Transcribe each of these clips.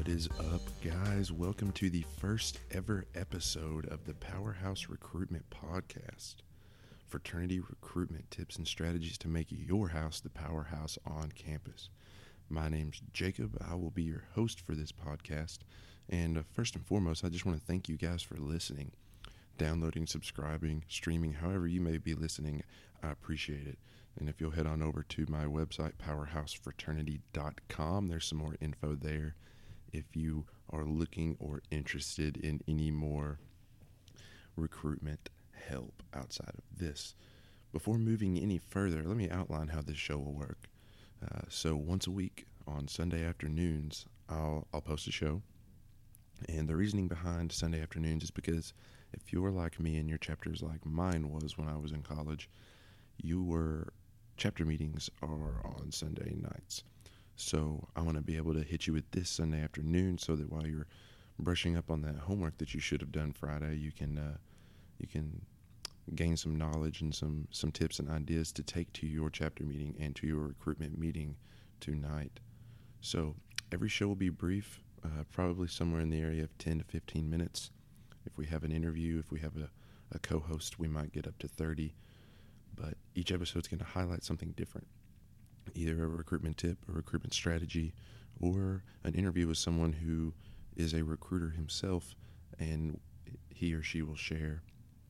is up, guys? Welcome to the first ever episode of the Powerhouse Recruitment Podcast. Fraternity recruitment tips and strategies to make your house the powerhouse on campus. My name's Jacob. I will be your host for this podcast. And first and foremost, I just want to thank you guys for listening, downloading, subscribing, streaming, however you may be listening. I appreciate it. And if you'll head on over to my website, powerhousefraternity.com, there's some more info there if you are looking or interested in any more recruitment help outside of this. Before moving any further, let me outline how this show will work. So once a week on Sunday afternoons, I'll post a show. And the reasoning behind Sunday afternoons is because if you're like me and your chapter is like mine was when I was in college, chapter meetings are on Sunday nights. So I want to be able to hit you with this Sunday afternoon so that while you're brushing up on that homework that you should have done Friday, you can gain some knowledge and some tips and ideas to take to your chapter meeting and to your recruitment meeting tonight. So every show will be brief, probably somewhere in the area of 10 to 15 minutes. If we have an interview, if we have a co-host, we might get up to 30. But each episode is going to highlight something different. Either a recruitment tip, a recruitment strategy, or an interview with someone who is a recruiter himself, and he or she will share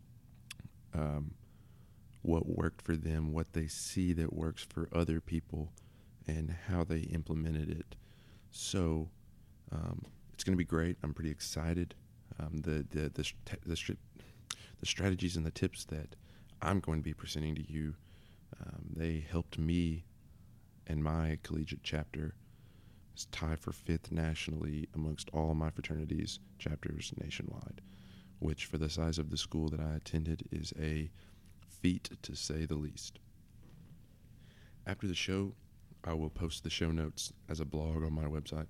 what worked for them, what they see that works for other people, and how they implemented it. So it's going to be great. I'm pretty excited. The strategies and the tips that I'm going to be presenting to you, they helped me and my collegiate chapter tie for 5th nationally amongst all my fraternities chapters nationwide, which for the size of the school that I attended is a feat to say the least. After the show, I will post the show notes as a blog on my website,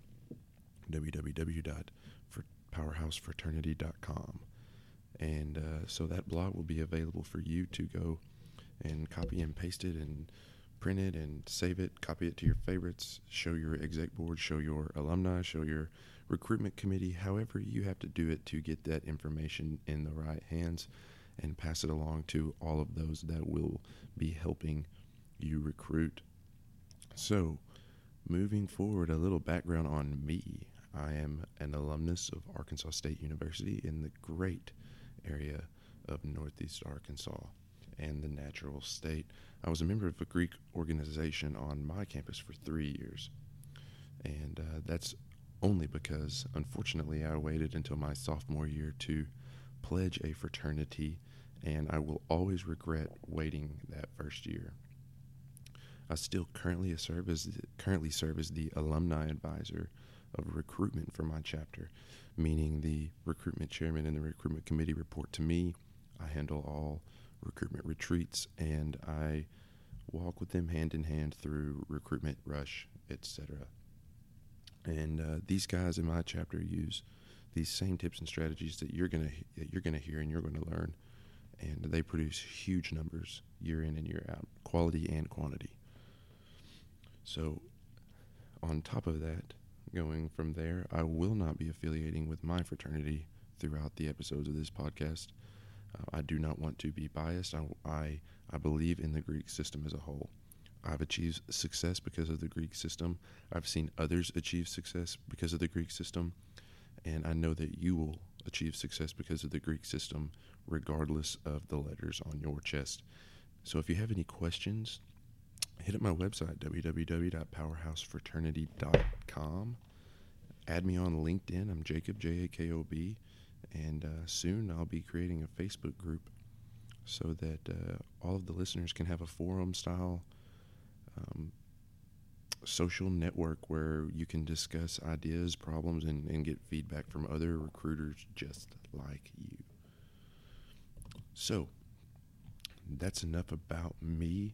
www.powerhousefraternity.com. And so that blog will be available for you to go and copy and paste it and print it and save it, copy it to your favorites, show your exec board, show your alumni, show your recruitment committee, however you have to do it to get that information in the right hands and pass it along to all of those that will be helping you recruit. So, moving forward, a little background on me. I am an alumnus of Arkansas State University in the great area of Northeast Arkansas and the natural state. I was a member of a Greek organization on my campus for 3 years, and that's only because, unfortunately, I waited until my sophomore year to pledge a fraternity, and I will always regret waiting that first year. I still currently serve as the alumni advisor of recruitment for my chapter, meaning the recruitment chairman and the recruitment committee report to me. I handle all recruitment retreats, and I walk with them hand in hand through recruitment rush, etc. And these guys in my chapter use these same tips and strategies that you're gonna hear and you're gonna learn, and they produce huge numbers year in and year out, quality and quantity. So on top of that, going from there, I will not be affiliating with my fraternity throughout the episodes of this podcast. I do not want to be biased. I believe in the Greek system as a whole. I've achieved success because of the Greek system. I've seen others achieve success because of the Greek system. And I know that you will achieve success because of the Greek system, regardless of the letters on your chest. So if you have any questions, hit up my website, www.powerhousefraternity.com. Add me on LinkedIn. I'm Jacob, Jakob. And soon I'll be creating a Facebook group so that all of the listeners can have a forum-style social network where you can discuss ideas, problems, and get feedback from other recruiters just like you. So that's enough about me.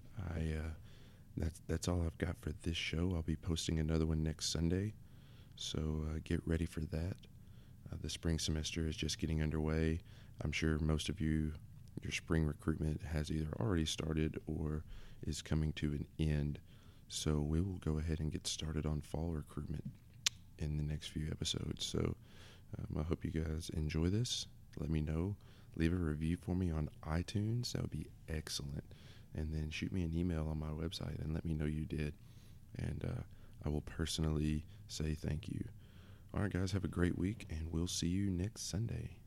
That's all I've got for this show. I'll be posting another one next Sunday, so get ready for that. The spring semester is just getting underway. I'm sure most of you, your spring recruitment has either already started or is coming to an end. So we will go ahead and get started on fall recruitment in the next few episodes. So I hope you guys enjoy this. Let me know. Leave a review for me on iTunes. That would be excellent. And then shoot me an email on my website and let me know you did. And I will personally say thank you. All right, guys, have a great week, and we'll see you next Sunday.